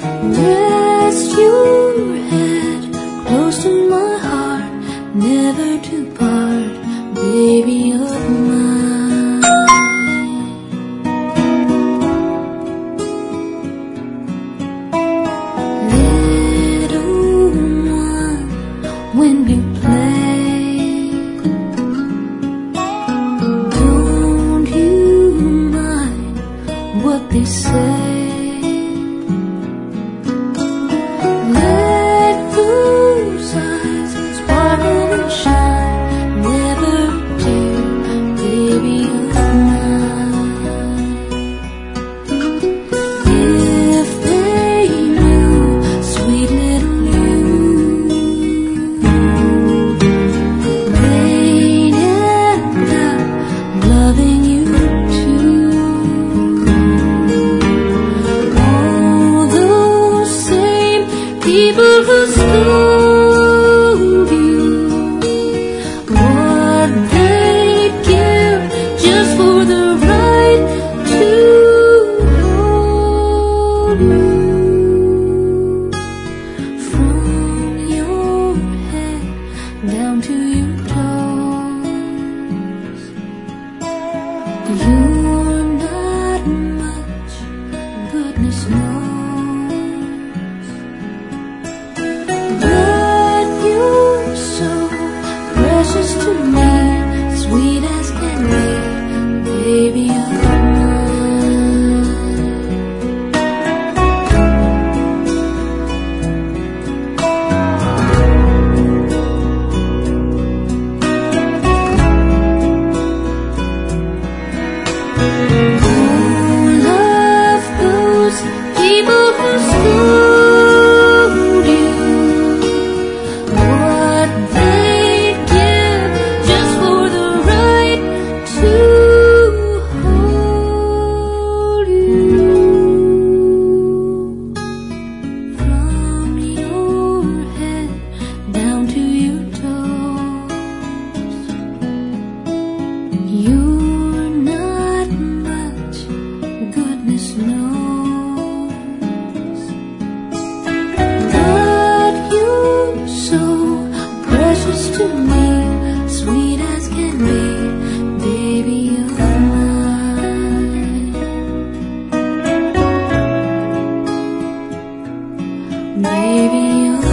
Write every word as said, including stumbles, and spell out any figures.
Rest your head close to my heart, never to part, baby of mine. Little one, when you play, don't you mind what they say? People who told you what they'd give just for the right to hold you. From your head down to your toes, you're not much, goodness knows. Precious to me, sweet as can be, baby of mine. Oh, love those people who scold you, what they you're not much, goodness knows, but you're so precious to me, sweet as can be, baby of mine, baby of